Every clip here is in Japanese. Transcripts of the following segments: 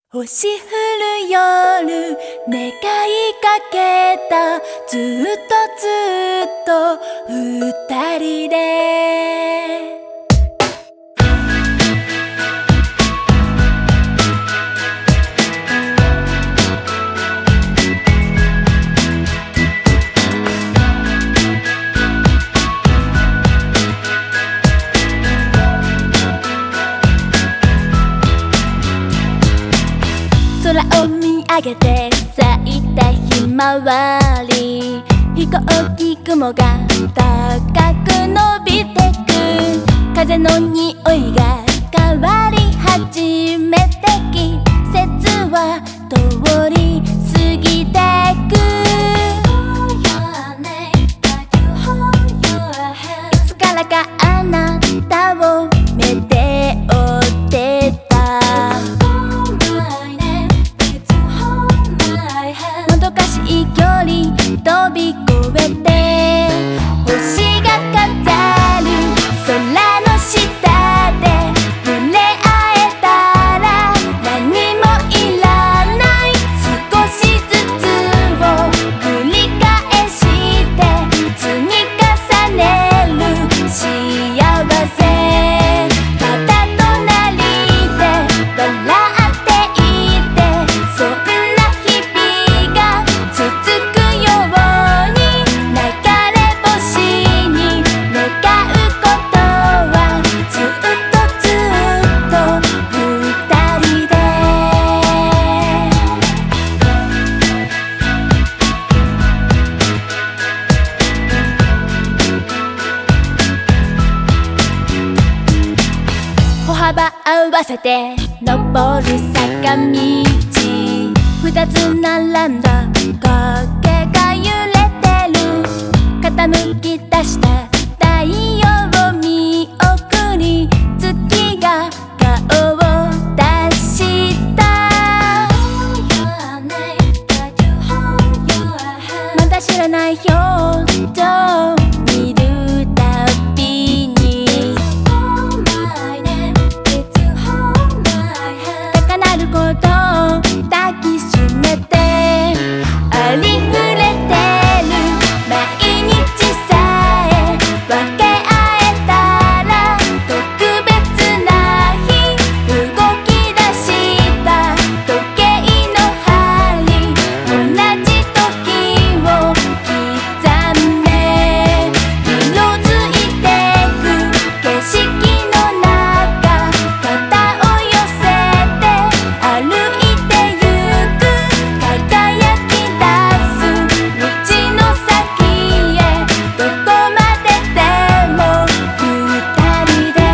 星降る夜願いかけたずっと二人で空を見上げて咲いたひまわり、飛行機雲が高く伸びてく、風の匂いが変わり始めて季節は通り過ぎてく。いつからかあなたを目で追ってた、距離飛び越えて星が飾る空の下で触れ合えたら何もいらない、少しずつを繰り返して積み重ねる幸せ、ただ隣で笑っていてそんな日々が続くように、流れ星に願うことはずっと二人で。歩幅合わせて登る坂道、二つ並んだ影が揺れてる、傾き出した太陽を見送り月が顔を出した、まだ知らない表情見るたびに高鳴ることを抱きしめて、ありふれてる毎日さえ分け合えたら特別な日、動き出した時計の針、同じ時を刻め色づいてく景色の中、肩を寄せて歩いてゆく、輝き出す道の先へどこまででも二人で。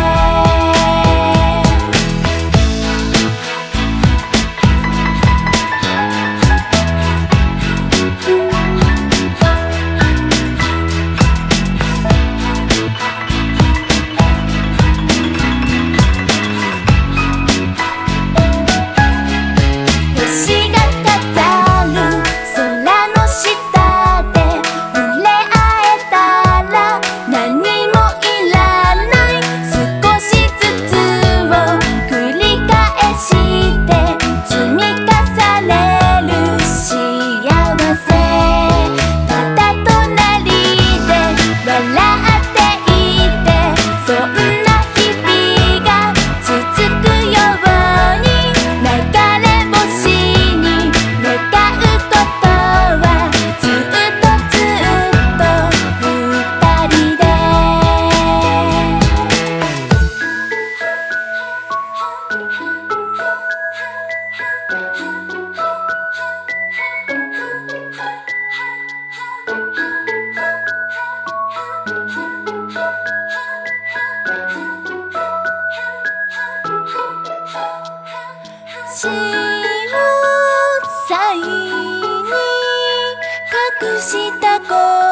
星が飾る空の下で触れ合えたら何もいらない、少しずつを繰り返して積み重ねる幸せ、ただ隣で笑っていてそんな日々が続くように、流れ星に願うことはずっと二人で。潮騒に隠した声